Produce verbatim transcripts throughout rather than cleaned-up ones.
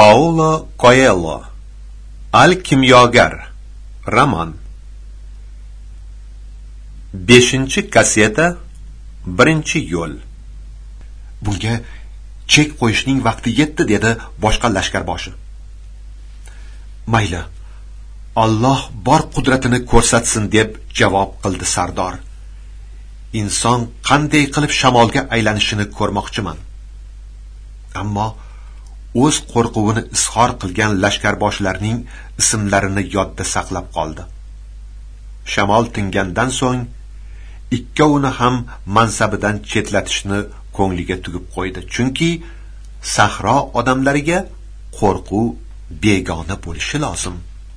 Paulo Coelho Al-Kimyogar roman. beshinchi kasseta, birinchi yo'l. Bunga chek qo'yishning vaqti yetdi, dedi boshqa lashkarboshi. Mayli, Alloh bor qudratini ko'rsatsin, deb javob qildi sardor. Inson qanday qilib shamolga aylanishini ko'rmoqchiman. Ammo o'z qo'rquvini izhor qilgan lashkarboshlarning ismlarini yodda saqlab qoldi. Shamol tingandan so'ng ikkovini ham mansabidan chetlatishni ko'ngliga tugib qo'ydi, chunki sahro odamlariga qo'rquv begona bo'lishi lozim.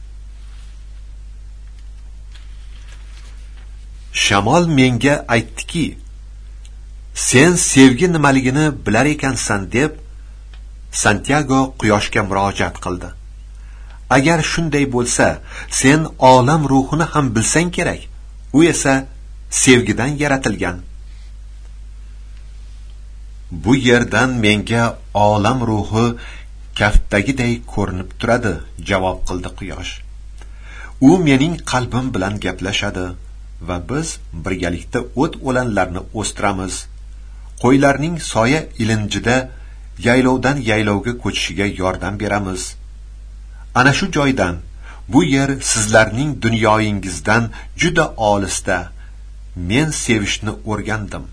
Shamol menga aytdiki, sen sevgi nimaligini bilar ekansan, deb Santiago quyoshga murojaat qildi. Agar shunday bo'lsa, sen olam ruhini ham bilsang kerak. U esa sevgidan yaratilgan. Bu yerdan menga olam ruhi kaftdagiday ko'rinib turadi, javob qildi quyosh. U mening qalbim bilan gaplashadi va biz birgalikda o't o'lanlarni o'stiramiz. Qo'ylarning soya ilinjida yaylovdan yaylovga ko'chishiga yordam beramiz. Ana shu joydan, bu yer sizlarning dunyoyingizdan juda olisda, men sevishni o'rgandim.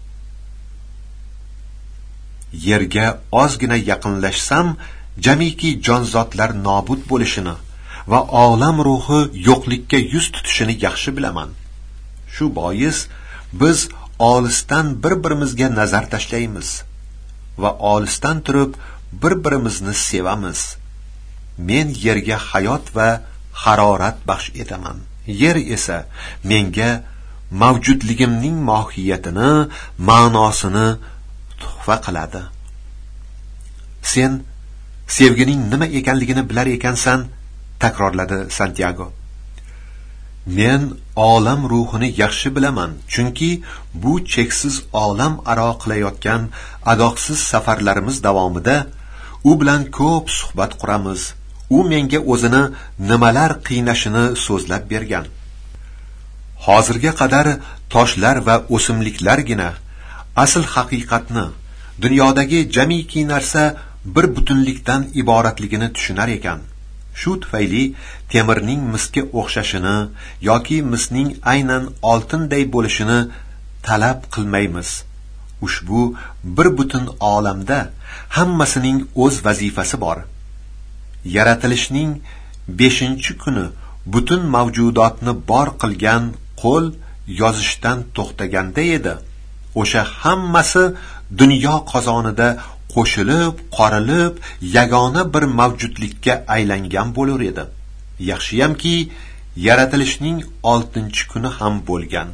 Yerga ozgina yaqinlashsam, jamiki jonzotlar nobud bo'lishini va olam ruhi yo'qlikka yuz tutishini yaxshi bilaman. Shu bois biz olisdan bir-birimizga nazar tashlaymiz va olisdan turib bir-birimizni sevamiz. Men yerga hayot va harorat baxsh etaman. Yer esa menga mavjudligimning mohiyatini, ma'nosini tuhfa qiladi. Sen sevgining nima ekanligini bilar ekansan, takrorladi Santiago. Men olam ruhini yaxshi bilaman, chunki bu cheksiz olam aro qilayotgan adoqsiz safarlarimiz davomida u bilan ko'p suhbat quramiz. U menga o'zini nimalar qiynashini so'zlab bergan. Hozirga qadar toshlar va o'simliklargina asl haqiqatni, dunyodagi jamiki narsa bir butunlikdan iboratligini tushunar ekan. Shu tufayli temirning misga o'xshashini yoki misning aynan oltinday bo'lishini talab qilmaymiz. Ushbu bir butun olamda hammasining o'z vazifasi bor. Yaratilishning beshinchi kuni butun mavjudotni bor qilgan qo'l yozishdan to'xtaganda edi. O'sha hammasi dunyo qozonida qo'shilib, qorilib, yagona bir mavjudlikka aylangan bo'lar edi. Yaxshiyamki, yaratilishning oltinchi kuni ham bo'lgan.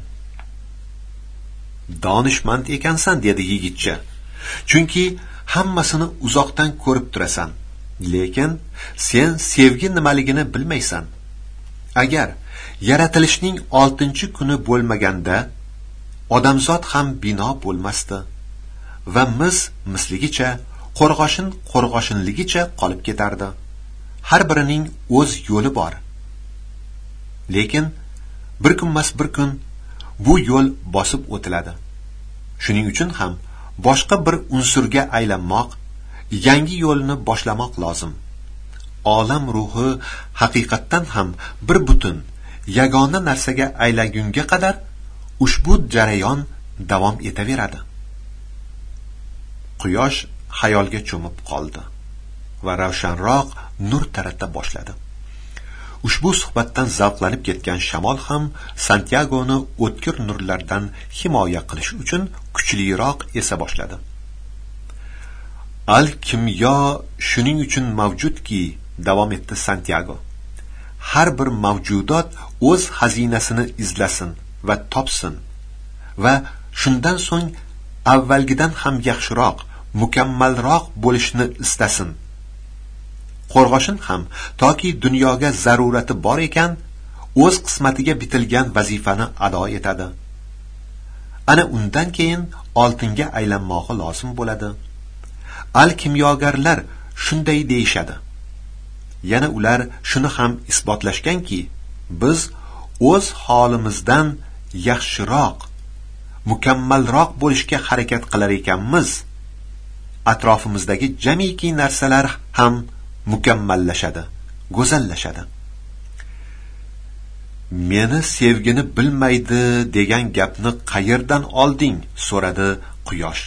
Donishmand ekansan, dedi yigitcha. Chunki hammasini uzoqdan ko'rib turasan, lekin sen sevgi nimaligini bilmaysan. Agar yaratilishning oltinchi kuni bo'lmaganda, odamzod ham bino bo'lmasdi va mis misligicha, qo'rg'oshin qo'rg'oshinligicha qolib ketardi. Har birining o'z yo'li bor. Lekin bir kunmas bir kun bu yo'l bosib o'tiladi. Shuning uchun ham boshqa bir unsurga aylanmoq, yangi yo'lni boshlamoq lozim. Olam ruhi haqiqatdan ham bir butun, yagona narsaga aylangunga qadar ushbu jarayon davom etaveradi. Quyosh xayolga cho'mib qoldi va ravshanroq nur tarata boshladi. Ushbu suhbatdan zavqlanib ketgan shamol ham Santiagoni o'tkir nurlardan himoya qilish uchun kuchliroq esa boshladi. Al-kimyo shuning uchun mavjudki, davom etdi Santiago. Har bir mavjudot o'z xazinasini izlasin va topsin va shundan so'ng avvalgidan ham yaxshiroq, mukammalroq bo'lishni istasin. Qo'rg'oshin ham toki dunyoga zarurati bor ekan, o'z qismatiga bitilgan vazifani ado etadi. Ana undan keyin oltinga aylanmog'i lozim bo'ladi. Al-kimyogarlar shunday deyishadi. Yana ular shuni ham isbotlashganki, biz o'z holimizdan yaxshiroq, mukammalroq bo'lishga harakat qilar ekanmiz. Atrofimizdagi jamiki narsalar ham mukammallashadi, go'zallashadi. Meni sevgini bilmaydi degan gapni qayerdan olding? So'radi Quyosh.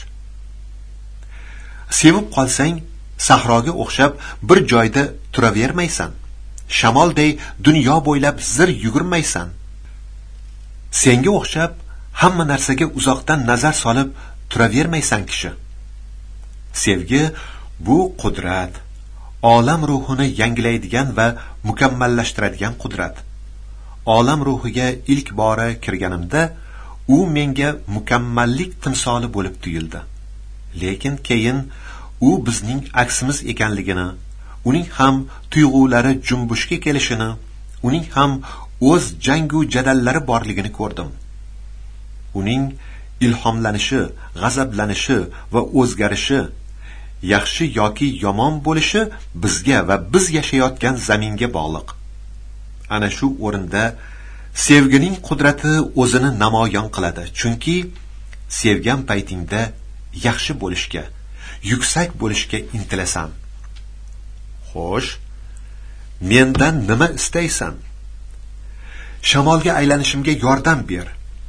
Sevib qolsang, sahroga o'xshab bir joyda turavermaysan. Shamolday dunyo bo'ylab zir yugurmaysan. Senga o'xshab hamma narsaga uzoqdan nazar solib turavermaysan kishi. Sevgi bu qudrat, olam ruhini yangilaydigan va mukammallashtiradigan qudrat. Olam ruhiga ilk bora kirganimda u menga mukammallik timsoli bo'lib tuyuldi. Lekin keyin u bizning aksimiz ekanligini, uning ham tuyg'ulari jumbushga kelishini, uning ham o'z jangu jadallari borligini ko'rdim. Uning ilhomlanishi, g'azablanishi va o'zgarishi, yaxshi yoki yomon bo'lishi bizga va biz yashayotgan zaminga bog'liq. Ana shu o'rinda sevgining qudrati o'zini namoyon qiladi, chunki sevgan paytingda yaxshi bo'lishga, yuksak bo'lishga intilasan. Xo'sh, mendan nima istaysan? Shamolga aylanishimga yordam ber.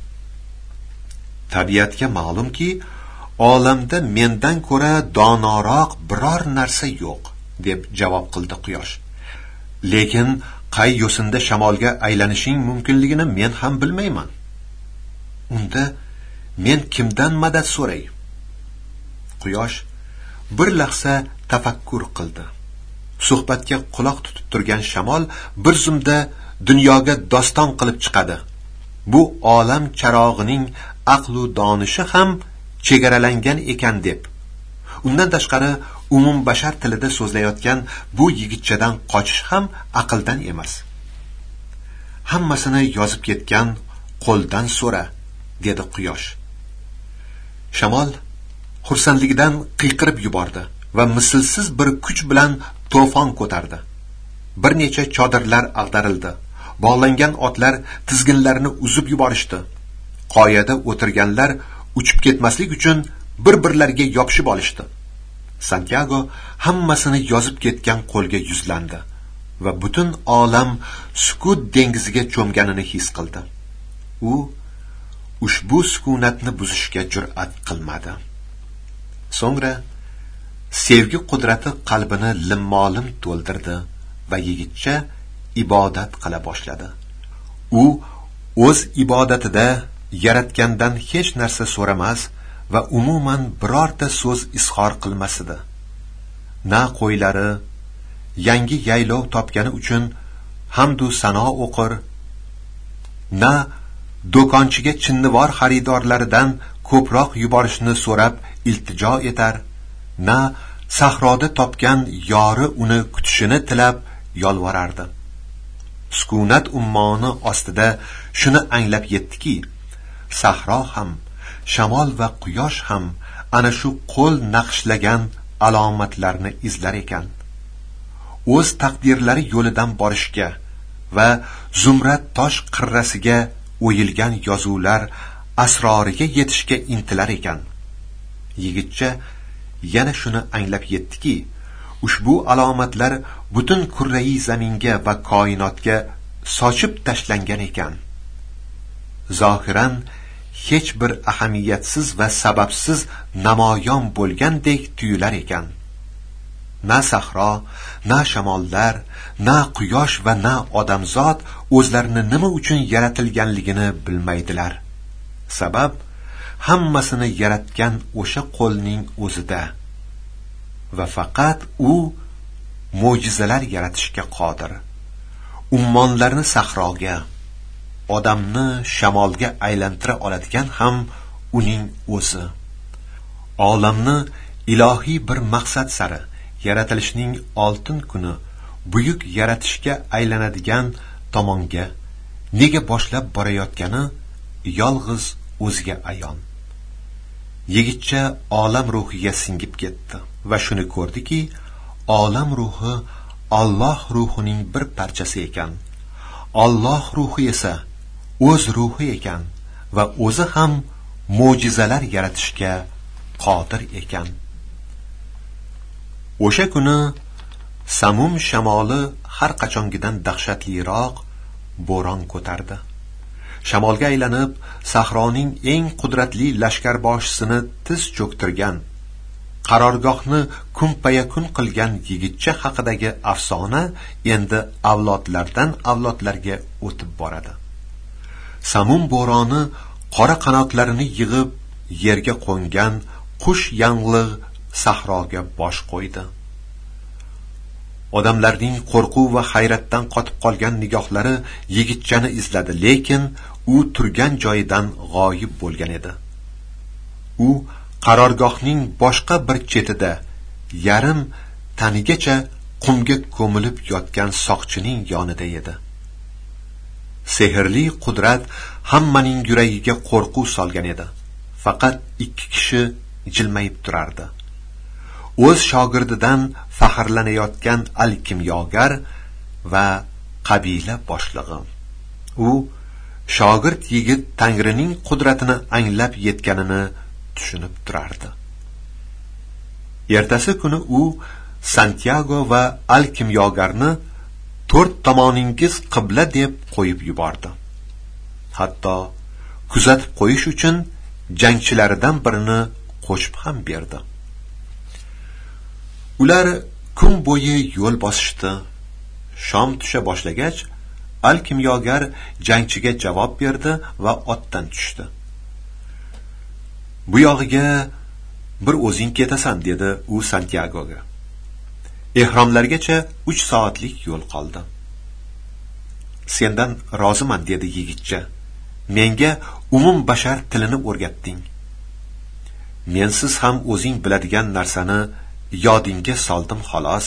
Tabiatga ma'lumki, olamda mendan ko'ra donoroq biror narsa yo'q, deb javob qildi Quyosh. Lekin qay yo'sinda shamolga aylanishing mumkinligini men ham bilmayman. Unda men kimdan madad so'ray? Quyosh bir lahza tafakkur qildi. Suhbatga quloq tutib turgan shamol bir zumda dunyoga doston qilib chiqadi. Bu olam charog'ining aqlu donishi ham chegaralangan ekan deb. Undan tashqari umum bashar tilida so'zlayotgan bu yigitchadan qochish ham aqldan emas. Hammasini yozib ketgan qo'ldan so'ra, dedi Quyosh. Shamol xursandligidan qiyqirib yubordi va mislsiz bir kuch bilan to'fon ko'tardi. Bir necha chodirlar ag'darildi. Bog'langan otlar tizginlarini uzib yuborishdi. Qoyada o'tirganlar uchib ketmaslik uchun bir-birlariga yopishib olishdi. Santiago hammasini yozib ketgan qo'lga yuzlandi va butun olam sukut dengiziga cho'mganini his qildi. U ushbu sukunatni buzishga jur'at qilmadi. So'ngra sevgi qudrati qalbini limmolim to'ldirdi va yigitcha ibodat qila boshladi. U o'z ibodatida yaratgandan hech narsa so'ramas va umuman birorta so'z izhor qilmas edi. Na qo'ylari yangi yaylov topgani uchun hamdu sano o'qir, na do'konchiga chinnivor xaridorlaridan ko'proq yuborishni so'rab iltijo etar, na sahroda topgan yori uni kutishini tilab yolvorardi. Sukunat ummoni ostida shuni anglab yetdiki, sahro ham, shamol va quyosh ham ana shu qo'l naqshlagan alomatlarni izlar ekan. O'z taqdirlari yo'lidan borishga va zumrad tosh qirrasiga o'yilgan yozuvlar asroriga yetishga intilar ekan. Yigitcha yana shuni anglab yetdiki, ushbu alomatlar butun kurrai zaminga va koinotga sochib tashlangan ekan. Zohiran hech bir ahamiyatsiz va sababsiz namoyon bo'lgandek tuyular ekan. Na sahro, na shamollar, na quyosh va na odamzod o'zlarini nima uchun yaratilganligini bilmaydilar. Sabab hammasini yaratgan o'sha qo'lning o'zida va faqat u mo'jizalar yaratishga qodir. Ummonlarni sahroga, odamni shamolga aylantira oladigan ham uning o'zi. Olamni ilohiy bir maqsad sari, yaratilishning oltin kuni buyuk yaratishga aylanadigan tomonga nega boshlab borayotgani yolg'iz o'ziga ayon. Yigitcha olam ruhiga singib ketdi va shuni ko'rdiki, olam ruhi Alloh ruhining bir parchasi ekan. Alloh ruhi esa o'z ruhi ekan va o'zi ham mo'jizalar yaratishga qodir ekan. O'sha kuni Samum shamoli har qachongidan dahshatliroq bo'ron ko'tardi. Shamolga aylanib, sahroning eng qudratli lashkarboshisini tiz cho'ktirgan, qarorgohni kun-payakun qilgan yigitcha haqidagi afsona endi avlodlardan avlodlarga o'tib boradi. Samum bo'roni qora qanotlarini yig'ib yerga qo'ngan qush yanglig' sahroga bosh qo'ydi. Odamlarning qo'rquv va hayratdan qotib qolgan nigohlari yigitchani izladi, lekin u turgan joyidan g'oyib bo'lgan edi. U qarorgohning boshqa bir chetida yarim tanigacha qumga ko'milib yotgan soqchining yonida edi. Sehrli qudrat hammaning yuragiga qo'rquv solgan edi. Faqat ikki kishi jilmayib turardi. O'z shogirdidan faxrlanayotgan al-kimyogar va qabila boshlig'i. U shogird yigit Tangrining qudratini anglab yetganini tushunib turardi. Ertasi kuni u Santiago va al-kimyogarni to'rt tomoningiz qibla deb qo'yib yubordi. Hatto kuzatib qo'yish uchun jangchilaridan birini qo'shib ham berdi. Ular kun bo'yi yo'l bosishdi. Shom tusha boshlagach, al-kimyogar jangchiga javob berdi va otdan tushdi. Bu yog'iga bir o'zing ketasan, dedi u Santiagoga. Ehromlargacha uch soatlik yo'l qoldi. Sendan roziman, dedi yigitcha. Menga umum bashar tilini o'rgatding. Mensiz ham o'zing biladigan narsani yodingga soldim xolos.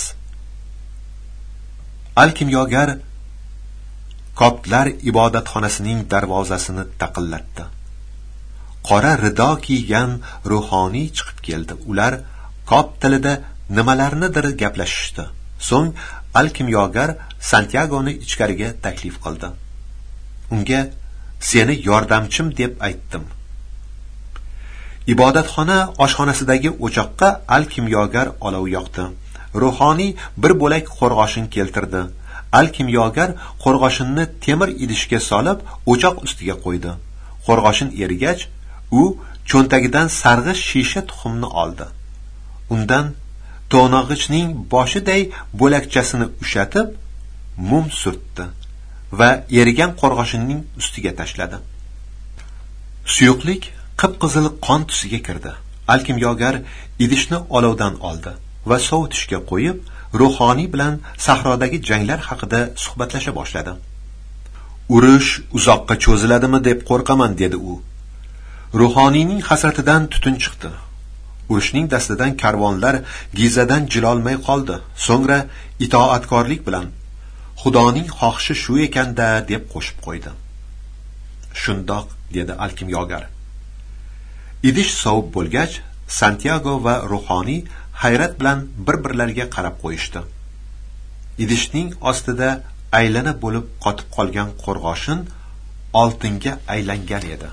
Al-kimyogar koptlar ibodatxonasining darvozasini taqillatdi. Qora rido kiygan ruhoniy chiqib keldi. Ular kop tilida nimalarnidir gaplashishdi. So'ng al-kimyogar Santiagoni ichkariga taklif qildi. Unga seni yordamchim deb aytdim. Ibodatxona oshxonasidagi o'choqqa al-kimyogar olov yoqdi. Ruhoniy bir bo'lak qo'rg'oshin keltirdi. Al-kimyogar qo'rg'oshinni temir idishga solib, o'choq ustiga qo'ydi. Qo'rg'oshin erigach, u cho'ntagidan sarg'ish shisha tuxumni oldi. Undan to'nog'ichning boshiday bo'lakchasini ushatib, mum surtdi va erigan qo'rg'oshinning ustiga tashladi. Suyuqlik qip-qizil qon tusiga kirdi. Al-kimyogar idishni olovdan oldi va sovutishga qo'yib, ruhoniy bilan sahrodagi janglar haqida suhbatlasha boshladi. Urush uzoqqa cho'ziladimi deb qo'rqaman, dedi u. Ruhoniyning hasratidan tutun chiqdi. Urushning dastidan karvonlar Gizadan jilolmay qoldi. So'ngra itoatkorlik bilan Xudoning xohishi shu ekanda deb qo'shib qo'ydi. Shundoq, dedi al-kimyogar. Idish sovib bo'lgach, Santiago va ruhoniy hayrat bilan bir-birlariga qarab qo'yishdi. Idishning ostida aylana bo'lib qotib qolgan qo'rg'oshin oltinga aylangan edi.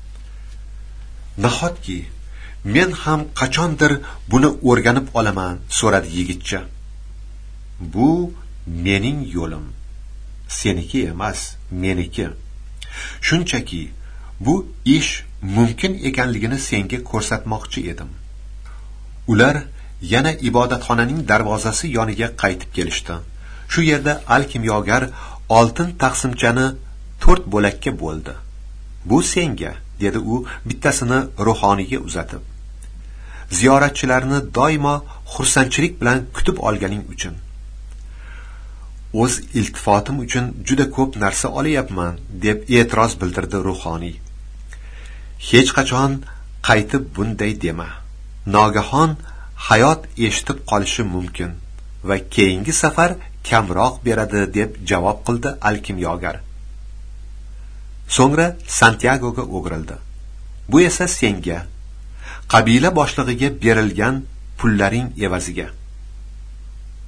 Nahotki men ham qachondir buni o'rganib olaman, so'radi yigitcha. Bu mening yo'lim, seniki emas, meniki. Shunchaki bu ish mumkin ekanligini senga ko'rsatmoqchi edim. Ular yana ibodatxonaning darvozasi yoniga qaytib kelishdi. Shu yerda al-kimyogar oltin taqsimchani to'rt bo'lakka bo'ldi. Bu senga, dedi u bittasini ruhoniyga uzatib. Ziyoratchilarni doimo xursandchilik bilan kutib olganing uchun. O'z iltifotim uchun juda ko'p narsa olyapman, deb e'tiroz bildirdi ruhoniy. Hech qachon qaytib bunday dema. Nogahon hayot eshitib qolishi mumkin va keyingi safar kamroq beradi, deb javob qildi al-kimyogar. So'ngra Santiagoga o'girildi. Bu esa senga, qabila boshlig'iga berilgan pullaring evaziga.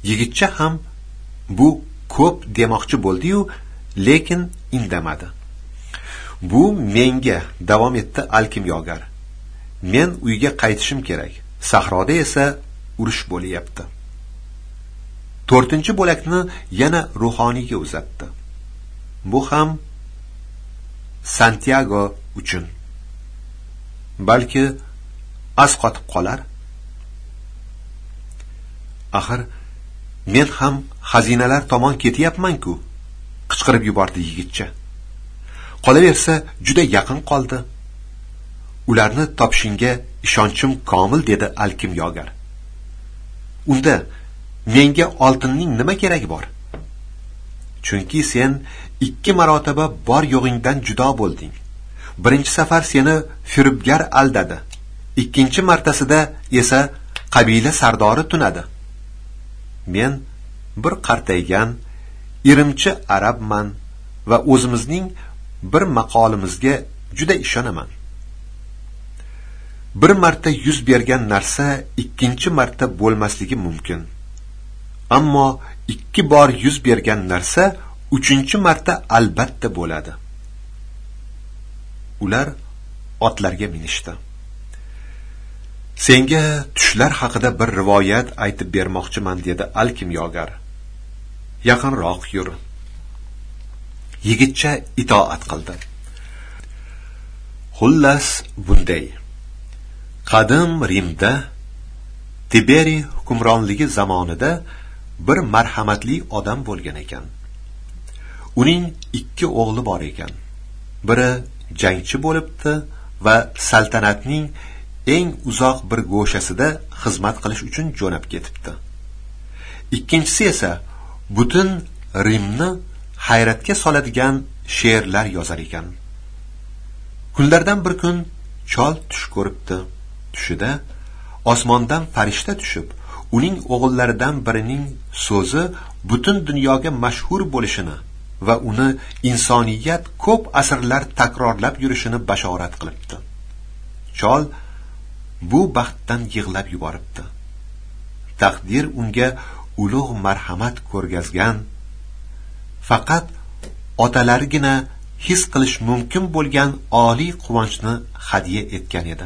Yigitcha ham bu ko'p demoqchi bo'ldi-yu, lekin indamadi. Bu menga, davom etdi alkimyogar. Men uyga qaytishim kerak. Sahroda esa urush bo'lyapti. To'rtinchi bo'lakni yana ruhoniyga uzatdi. Bu ham Santiago uchun. Balki az qotib qolar. Axir men ham xazinalar tomon ketyapman-ku, qichqirib yubordi yigitcha. Qolaversa juda yaqin qoldi. Ularni topishingga ishonchim komil, dedi alkimyogar. Unda menga oltinning nima keragi bor? Chunki sen ikki marotaba bor yo'g'ingdan judo bo'lding. Birinchi safar seni firibgar aldadi. Ikkinchi martasida esa qabila sardori tunadi. Men bir qartaygan irimchi arabman va o'zimizning bir maqolimizga juda ishonaman. Bir marta yuz bergan narsa ikkinchi marta bo'lmasligi mumkin. Ammo ikki bor yuz bergan narsa uchinchi marta albatta bo'ladi. Ular otlarga minishdi. Senga tushlar haqida bir rivoyat aytib bermoqchiman, dedi alkimyogar. Yaqinroq yur. Yigitcha itoat qildi. Xullas bunday. Qadim Rimda Tiberi hukmronligi zamonida bir marhamatli odam bo'lgan ekan. Uning ikki o'g'li bor ekan. Biri jangchi bo'libdi va saltanatning eng uzoq bir go'shasida xizmat qilish uchun jo'nab ketibdi. Ikkinchisi esa butun Rimni hayratga soladigan she'rlar yozar ekan. Kunlardan bir kun chol tush ko'ribdi. Tushida osmondan farishta tushib, uning o'g'illaridan birining so'zi butun dunyoga mashhur bo'lishini va uni insoniyat ko'p asrlar takrorlab yurishini bashorat qilibdi. Chol bu baxtdan yig'lab yuboribdi. Taqdir unga ulug' marhamat ko'rgazgan, faqat otalargina his qilish mumkin bo'lgan oliy quvonchni hadya etgan edi.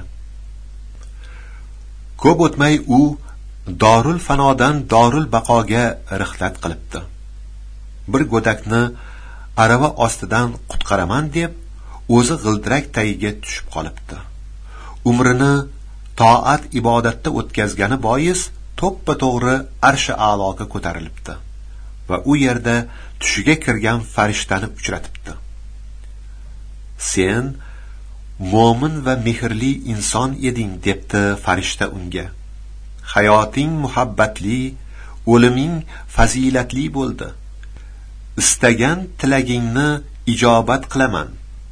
Ko'p o'tmay u Dorul Fanodan Dorul Baqoga rihlat qilibdi. Bir go'dakni arava ostidan qutqaraman deb o'zi g'ildirak tagiga tushib qolibdi. Umrini toat ibodatda o'tkazgani bois to'ppa to'g'ri arsh-i a'loga ko'tarilibdi va u yerda tushiga kirgan farishtani uchratibdi. Sen mo'min va mehrli inson eding, debdi farishta unga. Hayoting muhabbatli, o'liming fazilatli bo'ldi. Istagan tilagingni ijobat qilaman.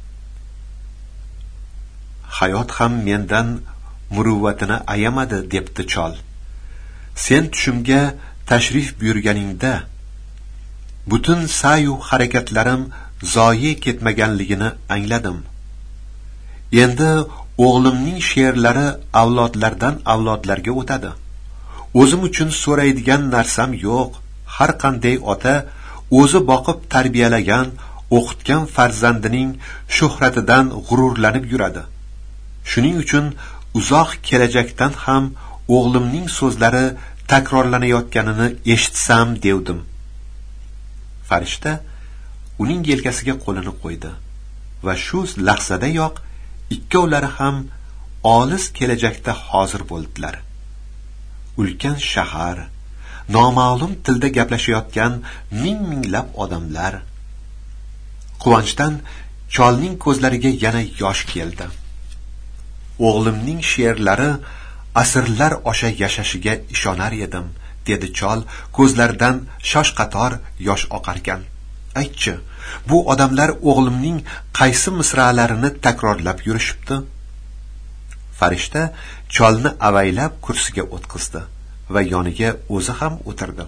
Hayot ham mendan muruvvatini ayamadi, debdi chol. Sen tushimga tashrif buyurganingda butun sayu harakatlarim zoyi ketmaganligini angladim. Endi o'g'limning she'rlari avlodlardan avlodlarga o'tadi. O'zim uchun so'raydigan narsam yo'q. Har qanday ota o'zi boqib tarbiyalagan, o'qitgan farzandining shuhratidan g'ururlanib yuradi. Shuning uchun uzoq kelajakdan ham o'g'limning so'zlari takrorlanayotganini eshitsam devdim. Farishta uning yelkasiga qo'lini qo'ydi va shu lahzadayoq ikkovlari ham olis kelajakda hozir bo'ldilar. Ulkan shahar, noma'lum tilda gaplashayotgan ming-minglab odamlar. Quvonchdan cholning ko'zlariga yana yosh keldi. O'g'limning she'rlari asrlar osha yashashiga ishonar edim, dedi chol ko'zlaridan shosh-qator yosh oqarkan. Aytchi, bu odamlar o'g'limning qaysi misralarini takrorlab yurishibdi? Farishta cholni avaylab kursiga o'tqizdi va yoniga o'zi ham o'tirdi.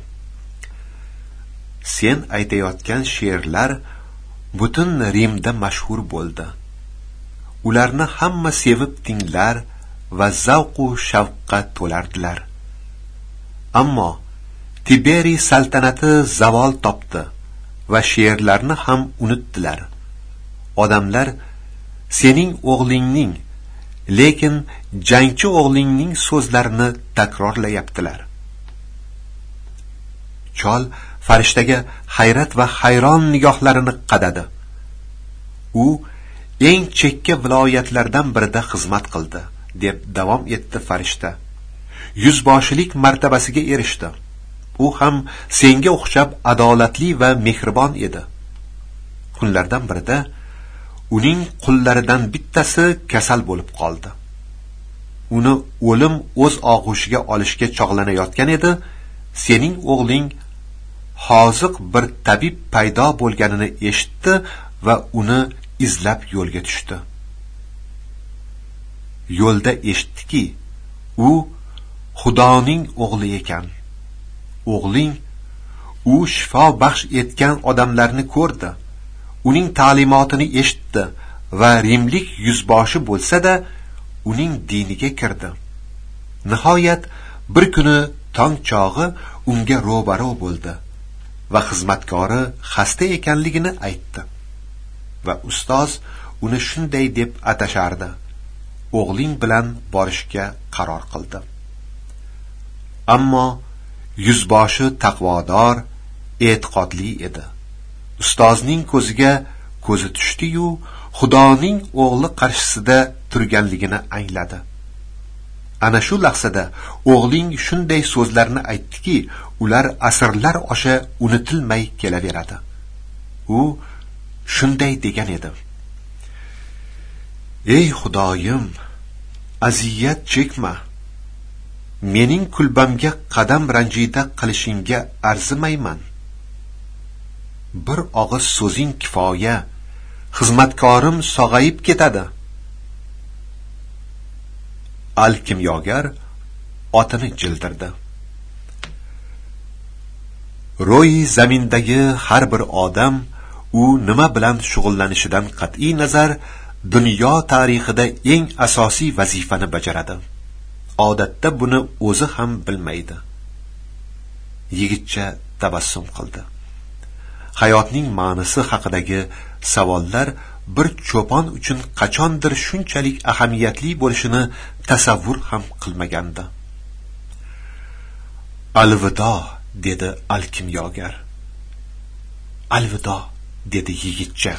Sen aytayotgan she'rlar butun Rimda mashhur bo'ldi. Ularni hamma sevib tinglar va zavq va shavqqa to'lardilar. Ammo Tiberiy saltanati zavol topdi va she'rlarni ham unutdilar. Odamlar sening o'g'lingning, lekin jangchi o'g'lingning so'zlarini takrorlayaptilar. Chol farishtaga hayrat va hayron nigohlarini qadadi. U eng chekka viloyatlardan birida xizmat qildi, deb davom etdi farishta. Yuzboshilik martabasiga erishdi. U ham senga o'xshab adolatli va mehribon edi. Kunlardan birida uning qullaridan bittasi kasal bo'lib qoldi. Uni o'lim o'z og'ushiga olishga chog'lanayotgan edi. Sening o'g'ling hoziq bir tabib paydo bo'lganini eshitdi va uni izlab yo'lga tushdi. Yo'lda eshitdiki, u Xudoning o'g'li ekan. O'g'ling u shifo baxsh etgan odamlarni ko'rdi. Uning ta'limotini eshitdi va rimlik yuzboshi bo'lsa-da, uning diniga kirdi. Nihoyat bir kuni tong chog'i unga ro'baro bo'ldi va xizmatkori xasta ekanligini aytdi. Va ustoz uni shunday deb atashardi: o'g'ling bilan borishga qaror qildi. Ammo yuzboshi taqvodor, e'tiqodli edi. Ustozning ko'ziga ko'zi tushdi-yu, Xudoning o'g'li qarshisida turganligini angladi. Ana shu lahzada o'g'ling shunday so'zlarni aytdiki, ular asrlar osha unutilmay kelaveradi. U shunday degan edi: ey Xudoyim, aziyat chekma. Mening kulbamga qadam ranjida qilishingga arzimayman. Bir og'iz so'zing kifoya, xizmatkorim sog'ayib ketadi. Al-kimyogar otini jildirdi. Ro'yi zamindagi har bir odam u nima bilan shug'ullanishidan qat'iy nazar dunyo tarixida eng asosiy vazifani bajaradi. Odatda buni o'zi ham bilmaydi. Yigitcha tabassum qildi. Hayotning ma'nosi haqidagi savollar bir cho'pon uchun qachondir shunchalik ahamiyatli bo'lishini tasavvur ham qilmagandi. Alvido, dedi al-kimyogar. Alvido, dedi yigitcha.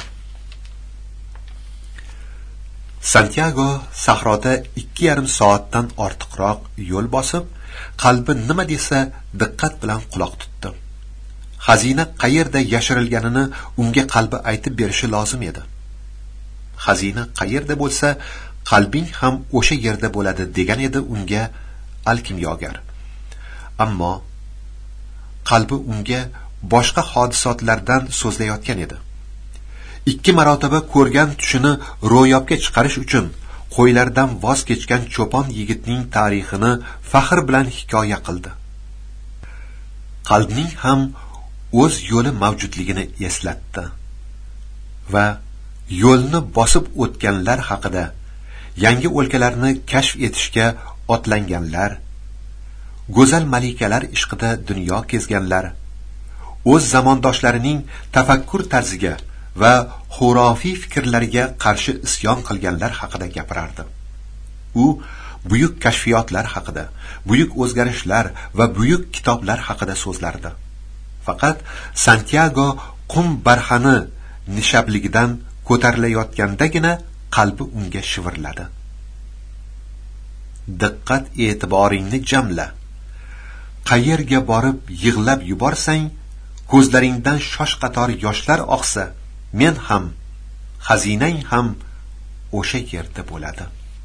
Santiago sahroda ikki yarim soatdan ortiqroq yo'l bosib, qalbi nima desa diqqat bilan quloq tutdi. Xazina qayerda yashirilganini unga qalbi aytib berishi lozim edi. Xazina qayerda bo'lsa, qalbing ham o'sha yerda bo'ladi, degan edi unga al-kimyogar. Ammo qalbi unga boshqa hodisotlardan so'zlayotgan edi. Ikki marotaba ko'rgan tushini ro'yobga chiqarish uchun qo'ylardan voz kechgan cho'pon yigitning tarixini faxr bilan hikoya qildi. Qalbning ham o'z yo'li mavjudligini eslatdi va yo'lni bosib o'tganlar haqida, yangi o'lkalarni kashf etishga otlanganlar, go'zal malikalar ishqida dunyo kezganlar, o'z zamondoshlarining tafakkur tarziga va xurofiy fikrlariga qarshi isyon qilganlar haqida gapirardi. U buyuk kashfiyotlar haqida, buyuk o'zgarishlar va buyuk kitoblar haqida so'zlardi. Faqat Santiago qum barxani nishabligidan ko'tarilayotgandagina qalbi unga shivirladi. Diqqat e'tiboringni jamla. Qayerga borib yig'lab yuborsang, ko'zlaringdan shosh qator yoshlar oqsa, men ham, xazinang ham o'sha yerda bo'ladi.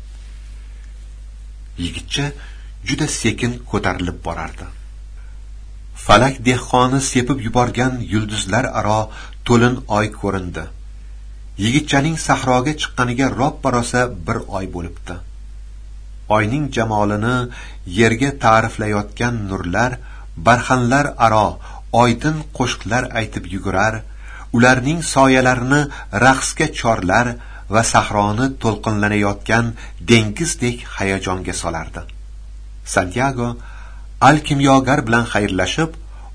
Yigitcha juda sekin ko'tarilib borardi. Falak dehqoni sepib yuborgan yulduzlar aro to'lin oy ko'rindi. Yigitchaning sahroga chiqqaniga roppa-rosa bir oy bo'libdi. Oyning jamolini yerga ta'riflayotgan nurlar, barxanlar aro oydin qo'shiqlar aytib yugurar, ularning soyalarini raqsga chorlar va sahroni to'lqinlanayotgan dengizdek hayajonga solardi. Santiago al-kimyogar bilan xayrlashib,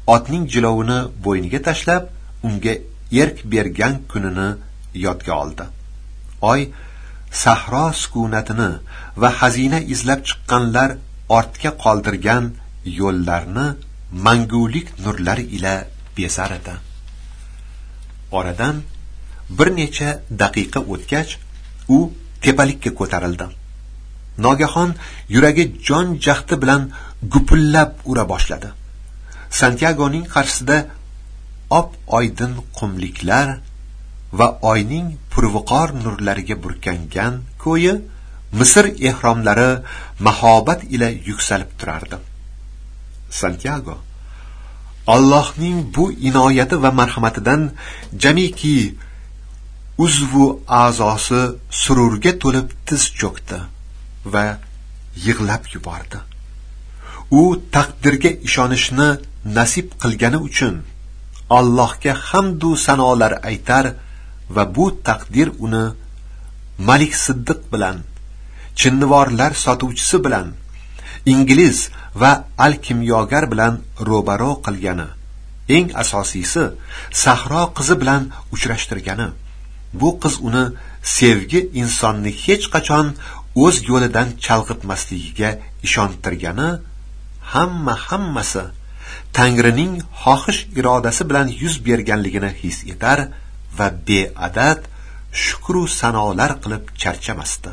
otning jilovini bo'yniga tashlab, unga erk bergan kunini yodga oldi. Oy sahro sukunatini va xazina izlab chiqqanlar ortga qoldirgan yo'llarni mangulik nurlari ila bezar edi. Oradan bir necha daqiqa o'tgach, u tepalikka ko'tarildi. Nogahon yuragi jon jahdi bilan gupullab ura boshladi. Santyagoning qarshisida op-oydin qumliklar va oyning purviqor nurlariga burkangan ko'yi Misr ehromlari mahobat ila yuksalib turardi. Santyago Allohning bu inoyati va marhamatidan jamiki uzvu a'zosi sururga to'lib tiz cho'kdi va yig'lab yubordi. U taqdirga ishonishni nasib qilgani uchun Allohga hamd va sanolar aytar va bu taqdir uni Malik Siddiq bilan, chinnivorlar sotuvchisi bilan, ingliz va al-kimyogar bilan ro'baro qilgani, eng asosiysi sahro qizi bilan uchrashtirgani. Bu qiz uni sevgi insonni hech qachon o'z yo'lidan chalg'itmasligiga ishontirgani, hamma hammasi Tangrining xohish irodasi bilan yuz berganligini his etar va beadad shukr va sanolar qilib charchamasdi.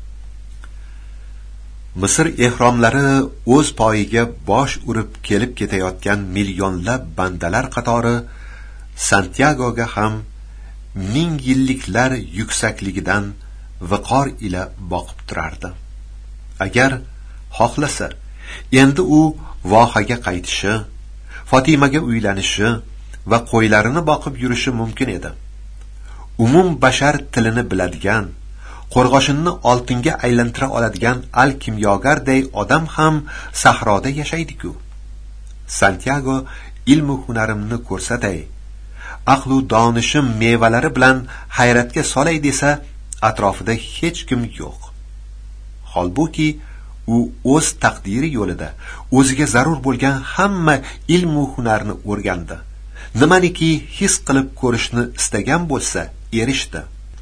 Misr ehromlari o'z poyiga bosh urib kelib ketayotgan millionlab bandalar qatori Santyagoga ham ming yilliklar yuksakligidan viqor ila boqib turardi. Agar xohlasa, endi u vohaga qaytishi, Fotimaga uylanishi va qo'ylarini boqib yurishi mumkin edi. Umum bashar tilini biladigan, qo'rg'oshinni oltinga aylantira oladigan al-kimyogarday odam ham sahroda yashaydi-ku. Santyago ilmu hunarimni ko'rsatay, aqlu donishim mevalari bilan hayratga solay desa, atrofida hech kim yo'q. Holbuki u o'z taqdiri yo'lida o'ziga zarur bo'lgan hamma ilmu hunarni o'rgandi. Nimaniki his qilib ko'rishni istagan bo'lsa, erishdi.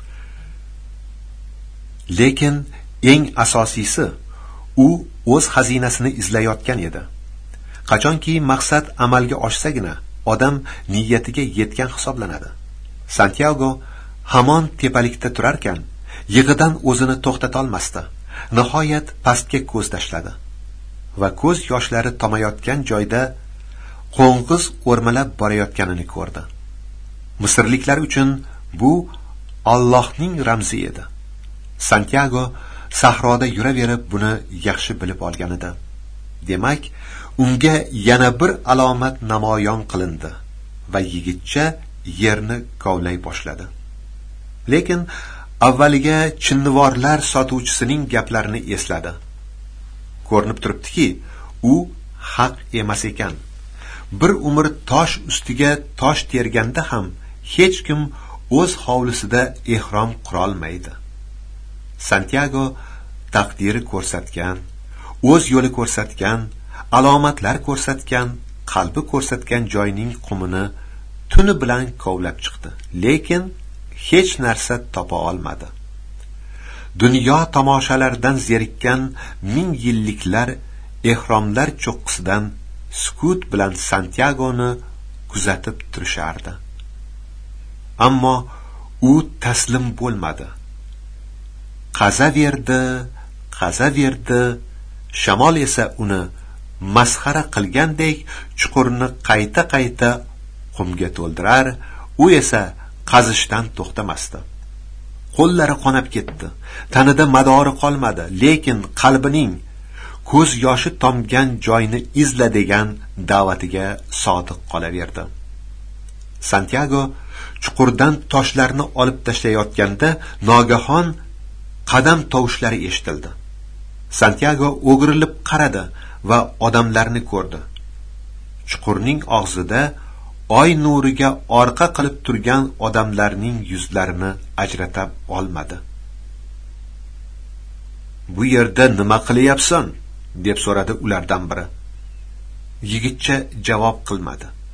Lekin eng asosiysi, u o'z xazinasini izlayotgan edi. Qachonki maqsad amalga oshsagina, odam niyatiga yetgan hisoblanadi. Santyago hamon tepalikda turarkan, yig'idan o'zini to'xtata olmasdi. Nihoyat pastga ko'z tashladi va ko'z yoshlari tomayotgan joyda qo'ng'iz o'rmalab borayotganini ko'rdi. Misrliklar uchun bu Allohning ramzi edi. Santyago sahroda yuraverib buni yaxshi bilib olgan edi. Demak, unga yana bir alomat namoyon qilindi va yigitcha yerni kovlay boshladi. Lekin avvaliga chinnivorlar sotuvchisining gaplarini esladi. Ko'rinib turibdiki, u haq emas ekan. Bir umr tosh ustiga tosh terganda ham hech kim o'z hovlisida ehrom qurolmaydi. Santyago taqdiri ko'rsatgan, o'z yo'li ko'rsatgan, alomatlar ko'rsatgan, qalbi ko'rsatgan joyning qumini tuni bilan kovlab chiqdi. Lekin hech narsa topa olmadi. Dunyo tomoshalaridan zerikkan ming yilliklar ehromlar cho'qqisidan sukut bilan Santyagoni kuzatib turishardi. Ammo u taslim bo'lmadi. Qazaverdi, qazaverdi, shamol esa uni masxara qilgandek chuqurni qayta-qayta qumga to'ldirar, u esa qazishdan to'xtamasdi. Qo'llari qonab ketdi, tanida madori qolmadi, lekin qalbining ko'z yoshi tomgan joyni izla degan da'vatiga sodiq qolaverdi. Santyago chuqurdan toshlarni olib tashlayotganda nogahon qadam tovushlari eshitildi. Santyago o'girilib qaradi va odamlarni ko'rdi. Chuqurning og'zida oy nuriga orqa qilib turgan odamlarning yuzlarini ajratib olmadi. "Bu yerda nima qilyapsan?" deb so'radi ulardan biri. Yigitcha javob qilmadi.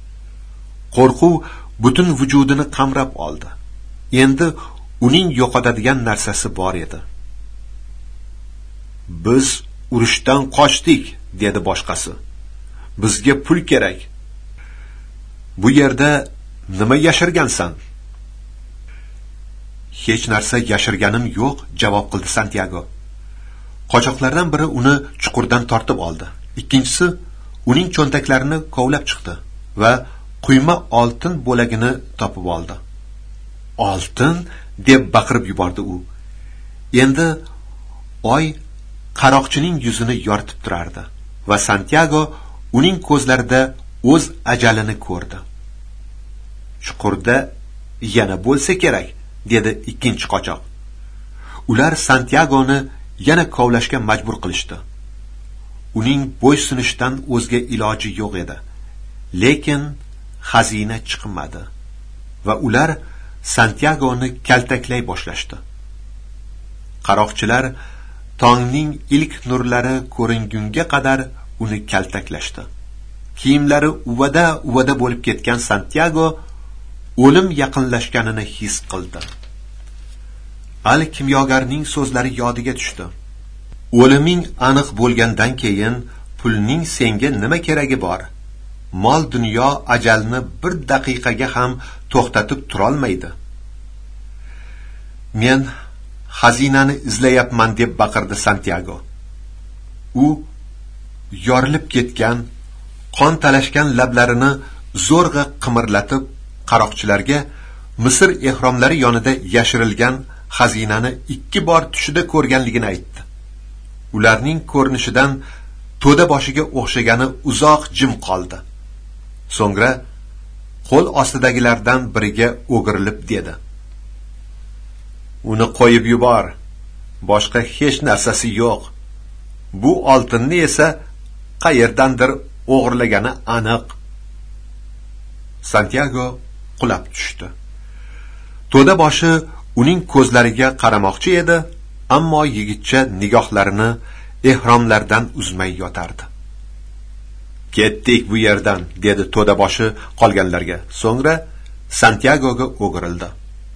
Qo'rquv butun vujudini qamrab oldi. Endi uning yo'qotadigan narsasi bor edi. "Biz urushdan qochdik", dedi boshqasi. "Bizga pul kerak." "Bu yerda nima yashirgansan?" "Hech narsa yashirganim yo'q", javob qildi Santyago. Qochoqlardan biri uni chuqurdan tortib oldi. Ikkinchisi uning cho'ntaklarini kovlab chiqdi va quyma oltin bo'lagini topib oldi. "Oltin!" deb baqirib yubordi u. Endi oy qaroqchining yuzini yoritib turardi va Santyago uning ko'zlarida o'z ajalini ko'rdi. "Chuqurda yana bo'lsa kerak", dedi ikkinchi qochoq. Ular Santyagoni yana kovlashga majbur qilishdi. Uning bo'ysunishdan o'zga iloji yo'q edi. Lekin xazina chiqmadi va ular Santyagoni kaltaklay boshlashdi. Qaroqchilar tongning ilk nurlari ko'ringunga qadar uni kaltaklashdi. Kiyimlari uvada-uvada bo'lib ketgan Santyago o'lim yaqinlashganini his qildi. Al-kimyogarning so'zlari yodiga tushdi. "O'liming aniq bo'lgandan keyin pulning senga nima keragi bor? Mol dunyo ajalni bir daqiqaga ham to'xtatib turolmaydi." "Men xazinani izlayapman", deb baqirdi Santyago. U yorilib ketgan, qon talashgan lablarini zo'rg'a qimirlatib qaroqchilarga Misr ehromlari yonida yashirilgan xazinani ikki bor tushida ko'rganligini aytdi. Ularning ko'rinishidan to'da boshiga o'xshagani uzoq jim qoldi. So'ngra qo'l ostidagilardan biriga o'girilib dedi: "Uni qo'yib yubor. Boshqa hech narsasi yo'q. Bu oltinni esa qayerdandir o'g'irlagani aniq." Santyago qulab tushdi. To'da boshi uning ko'zlariga qaramoqchi edi, ammo yigitcha nigohlarini ehromlardan uzmay yotardi. "Ketdik bu yerdan", dedi to'da boshi qolganlarga. So'ngra Santyagoga o'girildi.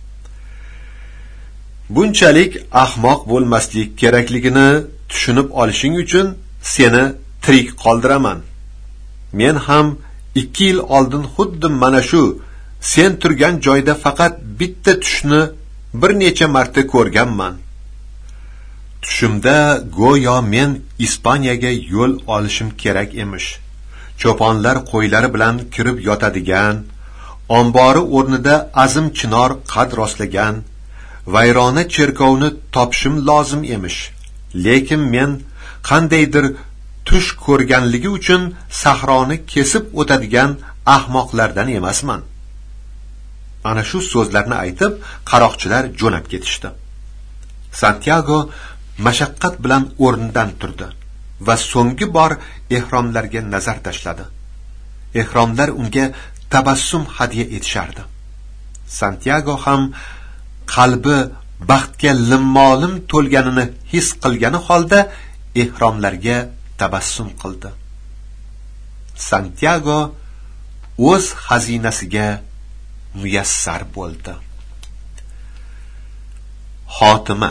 "Bunchalik ahmoq bo'lmaslik kerakligini tushunib olishing uchun seni tirik qoldiraman. Men ham ikki yil oldin xuddi mana shu sen turgan joyda faqat bitta tushni bir necha marta ko'rganman. Tushimda go'yo men Ispaniyaga yo'l olishim kerak emish. Cho'ponlar qo'ylari bilan kirib yotadigan, ombori o'rnida azim chinor qad rostlagan, vayrona cherkovni topishim lozim emish. Lekin men qandaydir tush ko'rganligi uchun sahroni kesib o'tadigan ahmoqlardan emasman." Ana shu so'zlarni aytib, qaroqchilar jo'nab ketishdi. Santyago mashaqqat bilan o'rnidan turdi va so'nggi bor ehromlarga nazar tashladi. Ehromlar unga tabassum hadya etishardi. Santyago ham qalbi baxtga limmolim to'lganini his qilgani holda ehromlarga tabassum qildi. Santyago o'z xazinasiga muyassar bo'ldi. Xotima.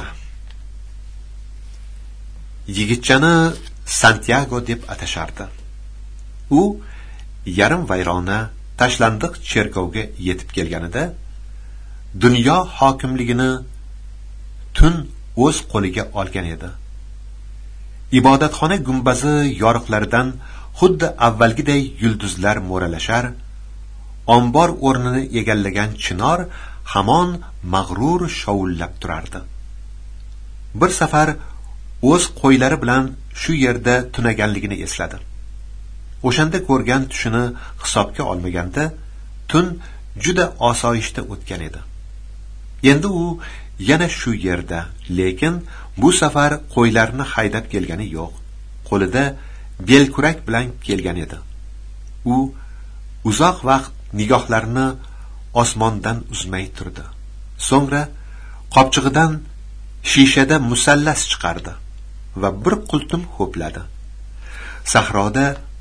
Yigitchani Santyago deb atashardi. U yarim vayrona tashlandiq cherkovga yetib kelganida dunyo hokimligini tun o'z qo'liga olgan edi. Ibodatxona gumbazi yoriqlaridan xuddi avvalgiday yulduzlar mo'ralashar, ombor o'rnini egallagan chinor hamon mag'rur shovullab turardi. Bir safar o'z qo'ylari bilan shu yerda tunaganligini esladi. O'shanda ko'rgan tushini hisobga olmaganda tun juda osoyishta o'tgan edi. Endi u yana shu yerda, lekin bu safar qo'ylarni haydab kelgani yo'q. Qo'lida belkurak bilan kelgan edi. U uzoq vaqt nigohlarini osmondan uzmay turdi. So'ngra qopchig'idan shishada musallas chiqardi va bir qultum ho'pladi. Sahroda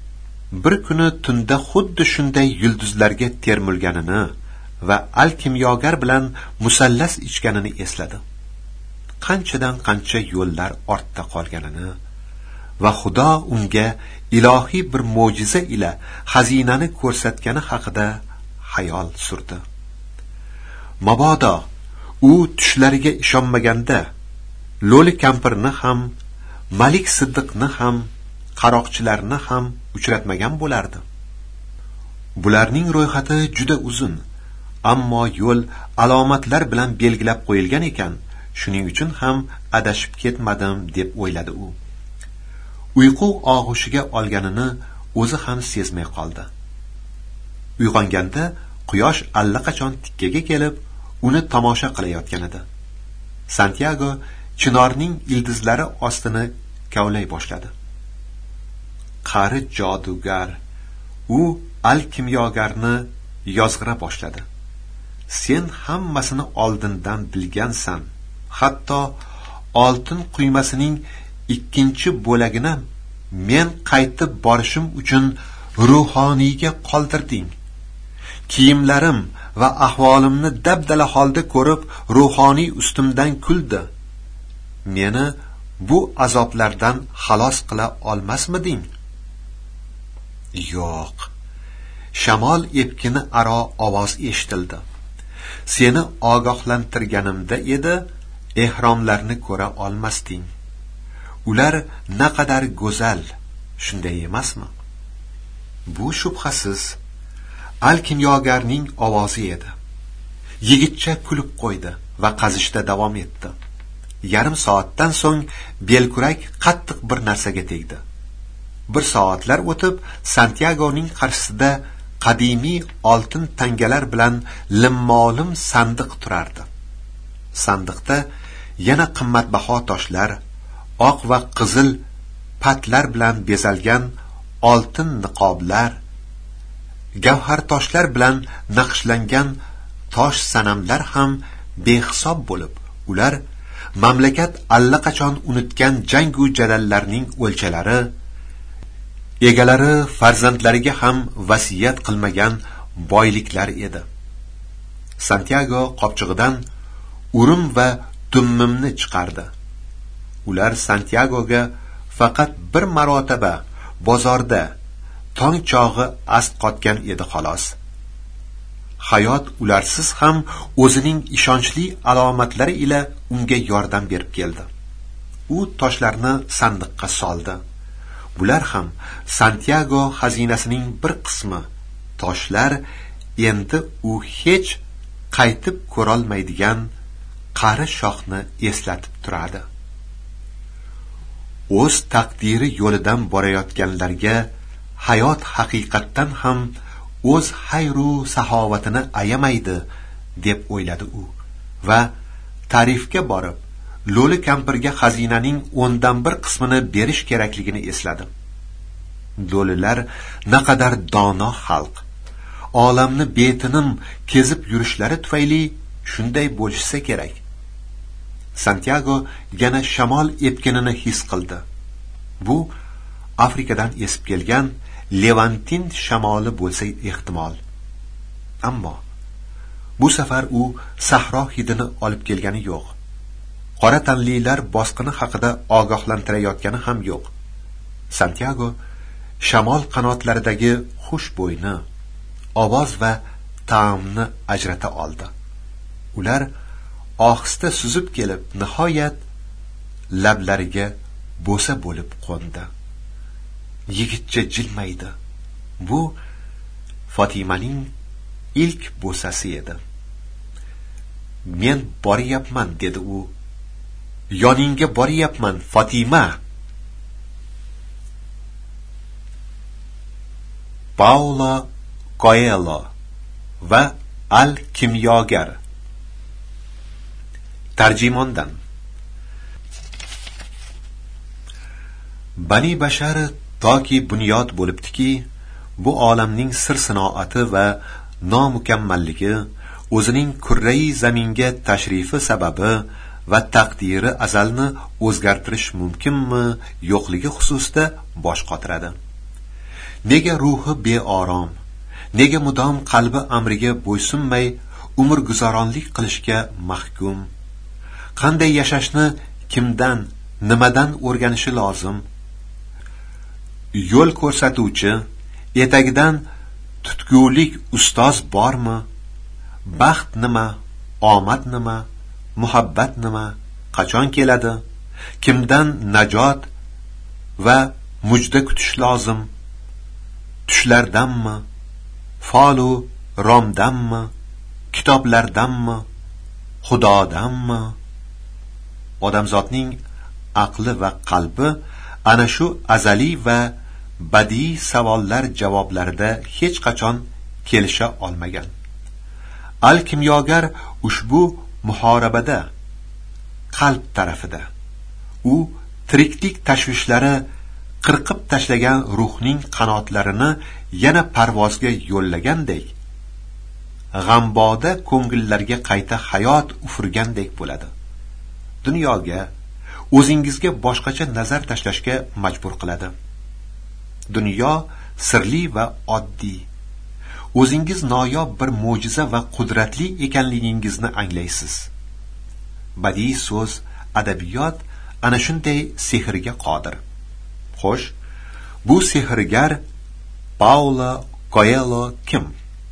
bir kuni tunda xuddi shunday yulduzlarga termulganini va alkimyogar bilan musallas ichganini esladi. Qanchadan qancha yo'llar ortda qolganini va Xudo unga ilohiy bir mo'jiza ila xazinani ko'rsatgani haqida xayol surdi. Mabodo u tushlariga ishonmaganda lo'li kampirni ham, Malik Siddiqni ham, qaroqchilarni ham uchratmagan bo'lardi. Bularning ro'yxati juda uzun, ammo yo'l alomatlar bilan belgilab qo'yilgan ekan, shuning uchun ham adashib ketmadim deb o'yladi u. Uyqu og'ushiga olganini o'zi ham sezmay qoldi. Uyg'onganda quyosh allaqachon tikkaga kelib, uni tomosha qilayotgan edi. Santiago chinorning ildizlari ostini kavlay boshladi. Qari jodugar, u alkimyogarni yozg'ira boshladi. Sen hammasini oldindan bilgansan. Hatto oltin quymasining ikkinchi bo'lagini men qaytib borishim uchun ruhoniyga qoldirding. Kiyimlarim va ahvolimni dabdala holda ko'rib, ruhoniy ustimdan kuldi. Meni bu azoblardan xalos qila olmasmiding? Yo'q. Shamol epkini aro ovoz eshitildi. Seni ogohlantirganimda edi, ehromlarni ko'ra olmasding. Ular naqadar go'zal, shunday emasmi? Bu shubhasiz alkimyogarning ovozi edi. Yigitcha kulib qo'ydi va qazishda davom etdi. Yarim soatdan so'ng belkurak qattiq bir narsaga tegdi. Bir soatlar o'tib, Santiagoning qarshisida qadimiy oltin tangalar bilan limmolim sandiq turardi. Sandiqda yana qimmatbaho toshlar, oq va qizil patlar bilan bezalgan oltin niqoblar, gavhar toshlar bilan naqshlangan tosh sanamlar ham behisob bo'lib, ular mamlakat allaqachon unutgan jangu jadallarning o'lchalari, egalari farzandlariga ham vasiyat qilmagan boyliklar edi. Santiago qopchig'idan urum va dummimni chiqardi. Ular Santiagoga faqat bir marotaba bozorda tong chog'i ast qotgan edi xolos. Hayot ularsiz ham o'zining ishonchli alomatlari ila unga yordam berib keldi. U toshlarni sandiqqa soldi. Bular ham Santiago xazinasining bir qismi. Toshlar endi u hech qaytib ko'rolmaydigan qari shohni eslatib turadi. O'z taqdiri yo'lidan borayotganlarga hayot haqiqatdan ham o'z xayru saxovatini ayamaydi deb o'yladi u va tarifga borib lo'li kampirga xazinaning o'ndan bir qismini berish kerakligini esladi. Lo'lilar naqadar dono xalq. Olamni betinim kezib yurishlari tufayli shunday bo'lsa kerak. Santiago yana shamol epkinini his qildi. Bu Afrikadan esib kelgan Levantin shamoli bo'lsa ehtimol. Ammo bu safar u sahro hidini olib kelgani yo'q. Qora tanlilar bosqini haqida ogohlantirayotgani ham yo'q. Santiago shamol qanotlaridagi xush bo'yni, ovoz va ta'mni ajrata oldi. Ular ohista suzib kelib, nihoyat lablariga bo'sa bo'lib qo'ndi. Yigitcha jilmaydi. Bu Fotimaning ilk bo'sasi edi. Men boryapman dedi u. Yoningga boryapman, Fatima. Paulo Coelho va Al-Kimyogar. Tarjimondan. Bani bashar toki bunyod bo'libdiki, bu olamning sir sinoati va nomukammalligi, o'zining kurrai zaminga tashrifi sababi va taqdiri azalni o'zgartirish mumkinmi, yo'qligi xususida bosh qotiradi. nega ruhi beorom, nega mudom qalbi amriga bo'ysunmay umr guzaronlik qilishga mahkum? Qanday yashashni kimdan, nimadan o'rganishi lozim? Yo'l ko'rsatuvchi, etagidan tutgulik ustoz bormi? Baxt nima, omad nima, muhabbat nima, qachon keladi? Kimdan najot va mujda kutish lozim? Tushlardanmi, folu romdanmi, kitoblardanmi, xudodanmi? Odamzodning aqli va qalbi ana shu azaliy va badiiy savollar javoblarida hech qachon kelisha olmagan. Al-kimyogar ushbu muhorabada qalb tarafida. U tiriklik tashvishlari qirqib tashlagan ruhning qanotlarini yana parvozga yo'llagandek, g'amboda ko'ngillarga qayta hayot ufurgandek bo'ladi. Dunyoga, o'zingizga boshqacha nazar tashlashga majbur qiladi. Dunyo sirli va oddiy. O'zingiz noyob bir mo'jiza va qudratli ekanligingizni anglaysiz. Badiiy so'z, adabiyot ana shunday sehrga qodir. Xo'sh, bu sehrgar Paulo Coelho kim?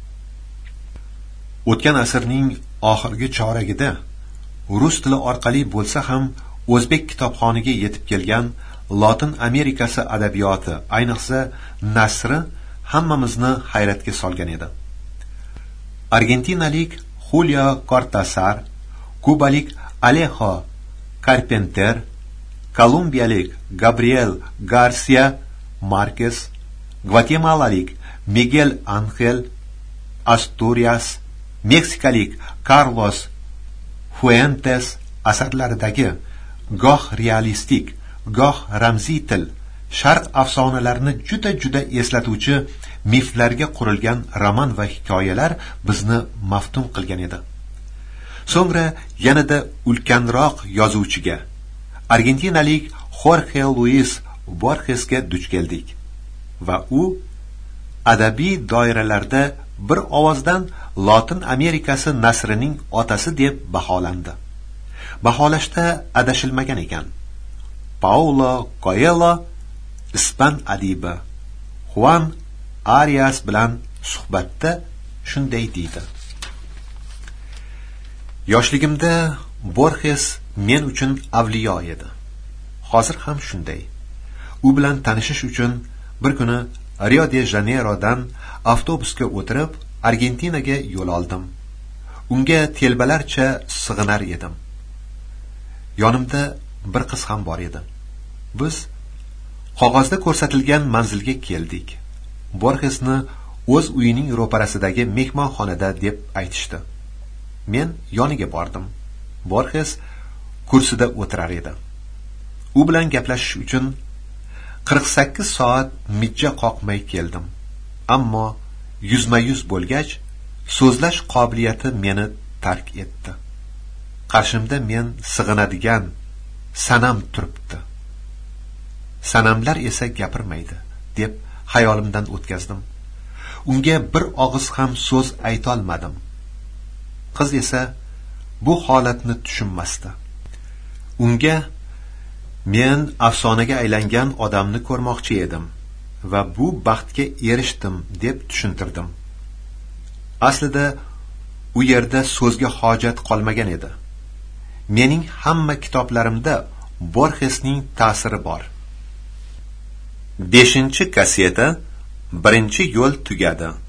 O'tgan asrning oxirgi choragida rus tili orqali bo'lsa ham o'zbek kitobxoniga yetib kelgan Lotin Amerikasi adabiyoti, ayniqsa nasri hammamizni hayratga solgan edi. Argentinalik Julio Cortázar, kubalik Alejo Carpenter, kolumbiyalik Gabriel Garcia Marquez, gvatemalalik Miguel Ángel Asturias, meksikalik Carlos Fuentes asarlaridagi goh realistik, goh ramziy til, sharq afsonalarini juda-juda eslatuvchi miflarga qurilgan roman va hikoyalar bizni maftun qilgan edi. So'ngra yanada ulkanroq yozuvchiga, argentinalik Jorge Luis Borgesga duch keldik va u adabiy doiralarda bir ovozdan Lotin Amerikasi nasrining otasi deb baholandi. Baholashda adashilmagan ekan. Paulo Coelho ispan adibi Juan Arias bilan suhbatda shunday deydi: Yoshligimda Borges men uchun avliyo edi. Hozir ham shunday. U bilan tanishish uchun bir kuni Rio de Janeyrodan avtobusga o'tirib Argentinaga yo'l oldim. Unga telbalarcha sig'inar edim. Yonimda bir qiz ham bor edi. Biz qog'ozda ko'rsatilgan manzilga keldik. Borgesni o'z uyining ro'parasidagi mehmonxonada deb aytishdi. Men yoniga bordim. Borges kursida o'tirar edi. U bilan gaplashish uchun qirq sakkiz soat mijja qoqmay keldim. Ammo yuzma-yuz bo'lgach, so'zlash qobiliyati meni tark etdi. Qarshimda men sig'inadigan sanam turibdi. Sanamlar esa gapirmaydi deb xayolimdan o'tkazdim. Unga bir og'iz ham so'z ayta olmadim. Qiz esa bu holatni tushunmasdi. Unga men afsonaga aylangan odamni ko'rmoqchi edim va bu baxtga erishdim deb tushuntirdim. Aslida u yerda so'zga hojat qolmagan edi. Mening hamma kitoblarimda Borgesning ta'siri bor. beshinchi kasseta, birinchi yo'l tugadi.